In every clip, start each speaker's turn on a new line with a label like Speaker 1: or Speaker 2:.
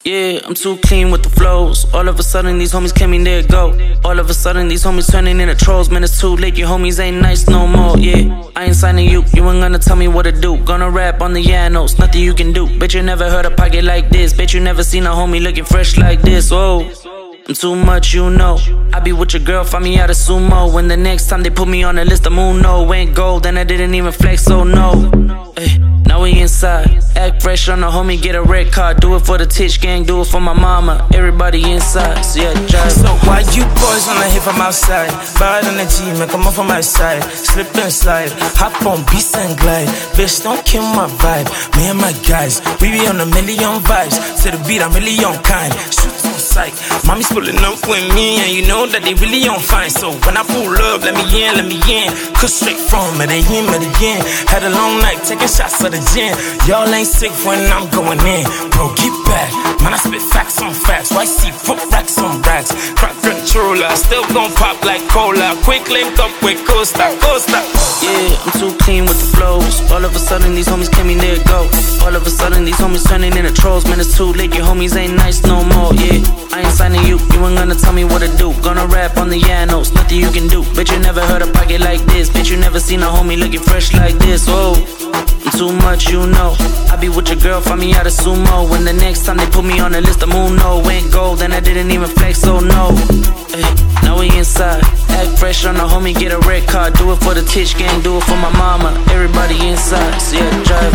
Speaker 1: Yeah, I'm too clean with the flows. All of a sudden these homies came in, there it go. All of a sudden these homies turning into trolls. Man, it's too late, your homies ain't nice no more. Yeah, I ain't signing you, you ain't gonna tell me what to do. Gonna rap on the Llanos, nothing you can do. Bet you never heard a pocket like this. Bet you never seen a homie looking fresh like this. Whoa, I'm too much, you know. I be with your girl, find me out of sumo. When the next time they put me on the list, the moon no went gold, and I didn't even flex, so no. Ay, now we inside. Act fresh on the homie, get a red card. Do it for the Titch gang, do it for my mama. Everybody inside, so yeah, drive.
Speaker 2: So why you boys wanna hit from outside? Bad energy, man, come on from my side. Slip and slide, hop on beats and glide. Bitch, don't kill my vibe. Me and my guys, we be on a million vibes. To the beat, I'm really on kind. Shoot on sight. Mommy's pulling up with me, and you know that they really on fine. So when I pull up, let me in, let me in. Cause straight from Medellin, Medellin. Had a long night, taking shots of the gin. Y'all ain't sick when I'm going in. Bro, get back. Man, I spit facts on facts. YC put racks on racks. Crack controller, still gon' pop like cola. Quick link up with Costa, Costa.
Speaker 1: Yeah, I'm too clean with the flows. All of a sudden these homies came in, there it go. All of a sudden these homies turning into trolls. Man, it's too late, your homies ain't nice no more. Yeah, I ain't signing you, you ain't gonna tell me what to do. Gonna rap on the Llanos, nothing you can do. Bet you never heard a pocket like this. Bet you never seen a homie looking fresh like this. Whoa, I'm too much, you know. I be with your girl, find me out of sumo. When the next time they put me on the list, the moon no went gold, and I didn't even flex, so no. Ay, now we inside. Act fresh on the homie, get a red card. Do it for the Titch gang, do it for my mama. Everybody inside, so yeah, drive.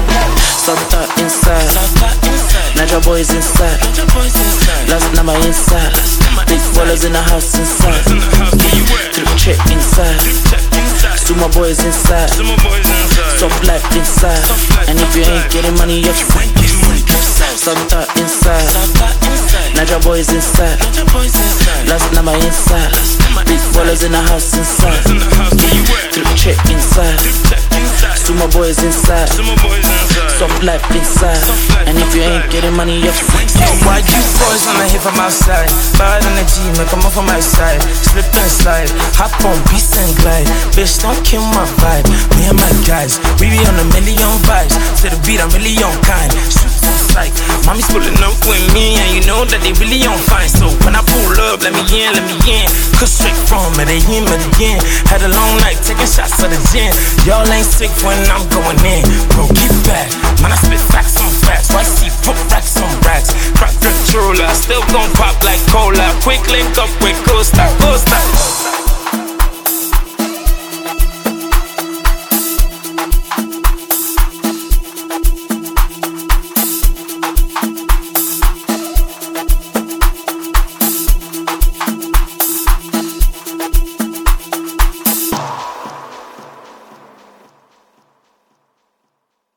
Speaker 1: Sota inside. Naja boys inside. Last number inside. Big ballers in the house inside. Trip check inside. Sumo boys inside. Soft life inside. And if you ain't getting money, you're free. Sota inside. Naja boys inside. Last number inside. Big ballers in the house inside. Trip check inside. Sumo boys inside. Soft life inside. And if you ain't getting money, you're free.
Speaker 2: Why you boys wanna hit from outside? Bad energy, man, come on from my side. Slip and slide, hop on beats and glide. Bitch, don't kill my vibe. Me and my guys, we be on a million vibes. To the beat, I'm really on kind. Shoot on sight. Mommy's pulling up with me, and you know that they really on fine. So when I pull up, let me in, let me in. Cause straight from Medellin, Medellin. Had a long night, taking shots of the gin. Y'all ain't sick when I'm going in. Bro, get back. Man, I spit facts on facts. YC put racks on racks. Crack controller, still gon' pop like cola. Quick link up with Costa.